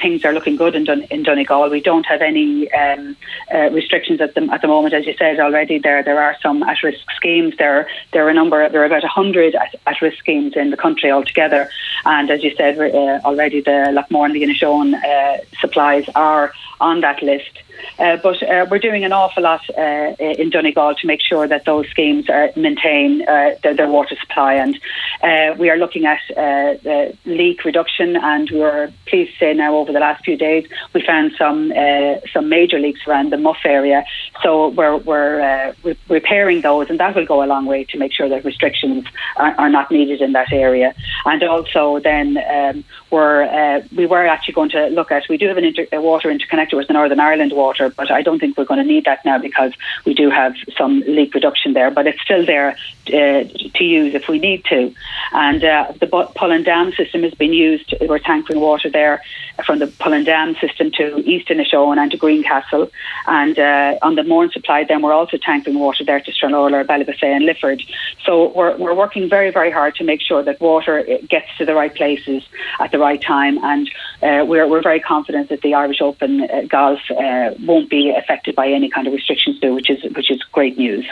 things are looking good in Donegal. We don't have any restrictions at the moment. As you said already, there are some at-risk schemes. There are about 100 at-risk schemes in the country altogether. And as you said already, the Lochmore and the Inishowen supplies are on that list. But we're doing an awful lot in Donegal to make sure that those schemes maintain their water supply, and we are looking at leak reduction, and we were pleased to say now over the last few days we found some major leaks around the Muff area, so we're repairing those, and that will go a long way to make sure that restrictions are not needed in that area. And also then we were actually going to look at, we do have a water interconnector with the Northern Ireland Water, but I don't think we're going to need that now because we do have some leak reduction there, but it's still there to use if we need to. And the Pullen Dam system has been used. We're tankering water there from the Pullen Dam system to East Inishowen and to Greencastle, and on the Mourne supply then we're also tankering water there to Stranorlar, Ballybessay and Lifford. So we're working very, very hard to make sure that water gets to the right places at the right time, and we're very confident that the Irish Open golf won't be affected by any kind of restrictions, which is great news.